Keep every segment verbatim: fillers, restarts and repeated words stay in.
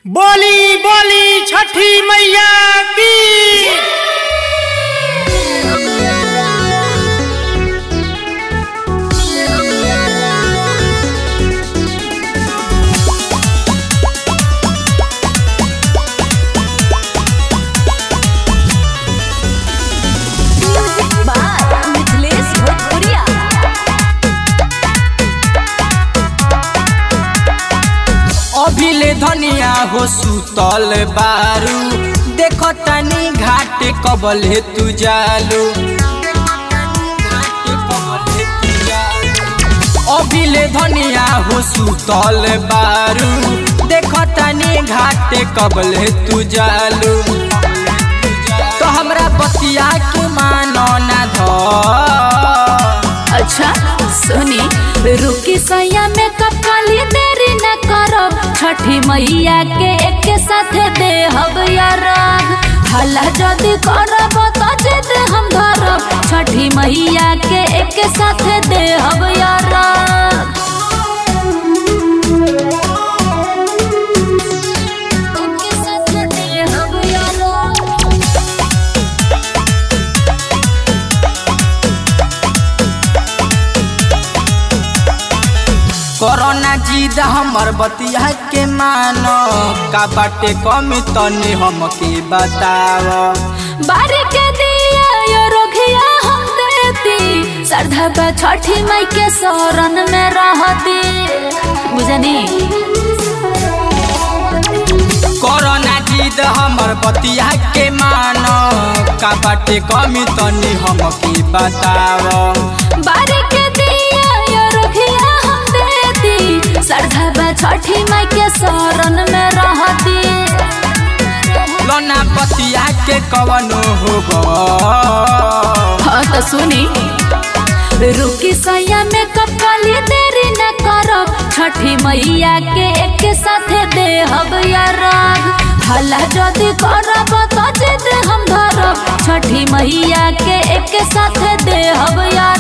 बोली बोली छठी मैया की। अभिले धनिया हो सुतल बारू, देखो तनी घाट कबल हे तू जालू। अभिले धनिया हो सुतल बारू, देखो तनी घाट कबल हे तू जालू। तो हमरा बतिया के मानो ना धो। अच्छा सुनी, रुकी सैया में कब काली देरी न करो, छठी मैया के एक साथ दे हब यार। हला जदी करब तो जिद हम धरब, छठी मैया के एक साथ दे हब यार। कोरोना जिद हमर बतिया के मानो, का बाटे कमी तनी हमके बताओ। बारी के दिया यो रोगिया हम देती, श्रद्धा छठी माई के शरण में रहती, बुझनी। कोरोना जिद हमर बतिया के मानो, का बाटे कमी तनी हमके बताओ। बारी के दिया यो रोगिया हम देती, श्रद्धा छठी माई के शरण में रहती। लोना बतिया के कवनो होगो। हाँ तो सुनी, रुकी सैया में कब काली देरी न करो, छठी मैया के एक साथ दे हब यार। हला जदी करब तो जिद हम धरब, छठी मैया के एक साथ दे हब यार।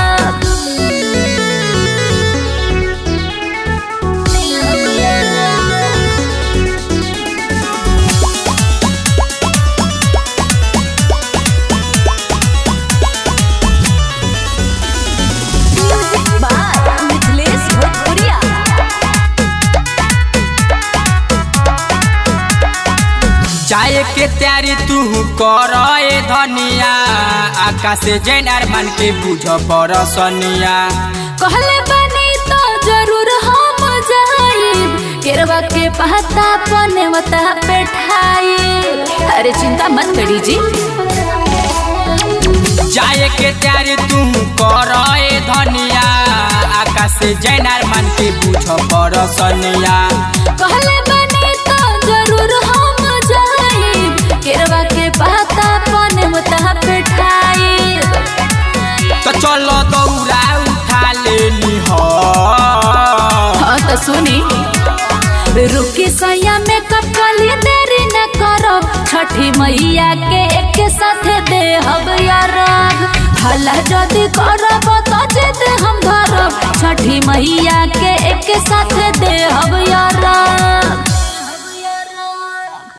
जाए के तैयारी तू कर धनिया, आकाश जैनार मन के बुझ परसनिया। कहले बनी तो जरूर हम जाइब, केरवा के पहता पनेवता बैठाई। अरे चिंता मत करी जी। जाए के तैयारी तू कर धनिया, आकाश जैनार मन के बुझ परसनिया। कहले बनी तो जरूर हम जाइब, केरवा के पहता पनेवता बैठाई। तो चलो दौड़ा उठा लेनी हो। हाँ तो सुनी, रुकी सैया में कब काली देरी न करो, छठी मैया के एक साथ दे हब यार। हला जदी करब तो जिद हम धरब, छठी मैया के एक साथ दे हब यार।